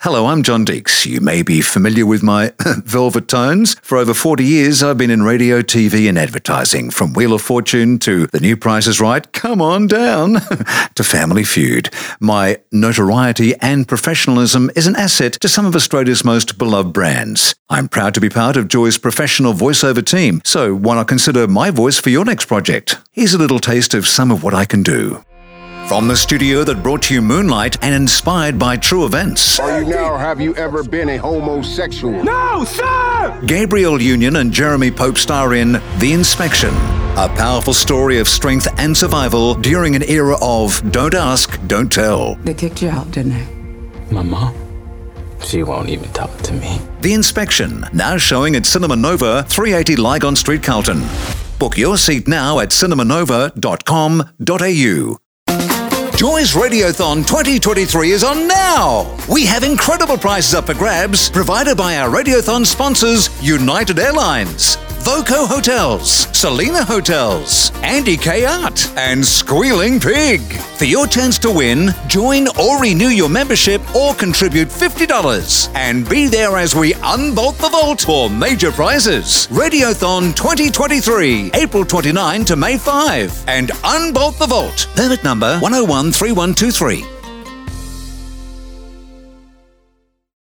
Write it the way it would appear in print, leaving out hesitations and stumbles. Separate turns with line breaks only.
Hello, I'm John Deeks. You may be familiar with my velvet tones. For over 40 years, I've been in radio, TV and advertising, from Wheel of Fortune to The New Price is Right, come on down, to Family Feud. My notoriety and professionalism is an asset to some of Australia's most beloved brands. I'm proud to be part of Joy's professional voiceover team, so why not consider my voice for your next project? Here's a little taste of some of what I can do. From the studio that brought you Moonlight and inspired by true events.
Are you now or have you ever been a homosexual?
No, sir!
Gabrielle Union and Jeremy Pope star in The Inspection, a powerful story of strength and survival during an era of don't ask, don't tell.
They kicked you out, didn't they?
My mom? She won't even talk to me.
The Inspection, now showing at Cinema Nova, 380 Lygon Street, Carlton. Book your seat now at cinemanova.com.au. Joy's Radiothon 2023 is on now! We have incredible prizes up for grabs, provided by our Radiothon sponsors, United Airlines, Voco Hotels, Selena Hotels, Andy K. Art, and Squealing Pig. For your chance to win, join or renew your membership or contribute $50 and be there as we unbolt the vault for major prizes. Radiothon 2023, April 29 to May 5, and unbolt the vault. Permit number 1013123.